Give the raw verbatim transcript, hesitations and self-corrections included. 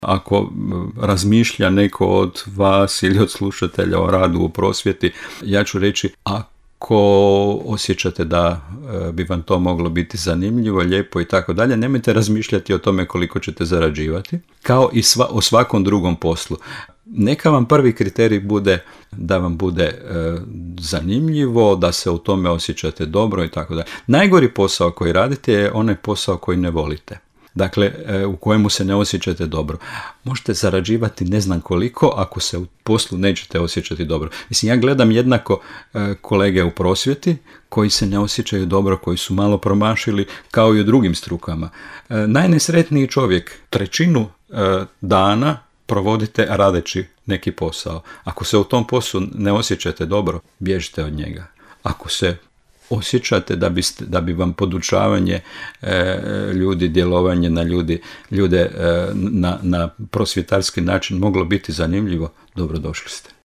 Ako razmišlja neko od vas ili od slušatelja o radu u prosvjeti, ja ću reći, ako osjećate da bi vam to moglo biti zanimljivo, lijepo i tako dalje, nemojte razmišljati o tome koliko ćete zarađivati, kao i sva, o svakom drugom poslu. Neka vam prvi kriterij bude da vam bude e, zanimljivo, da se u tome osjećate dobro i tako dalje. Najgori posao koji radite je onaj posao koji ne volite. Dakle, u kojemu se ne osjećate dobro. Možete zarađivati ne znam koliko ako se u poslu nećete osjećati dobro. Mislim, ja gledam jednako kolege u prosvjeti koji se ne osjećaju dobro, koji su malo promašili, kao i u drugim strukama. Najnesretniji čovjek trećinu dana provodite radeći neki posao. Ako se u tom poslu ne osjećate dobro, bježite od njega. Ako se osjećate da, biste, da bi vam podučavanje e, ljudi, djelovanje na ljudi, ljude e, na, na prosvjetarski način moglo biti zanimljivo, dobrodošli ste.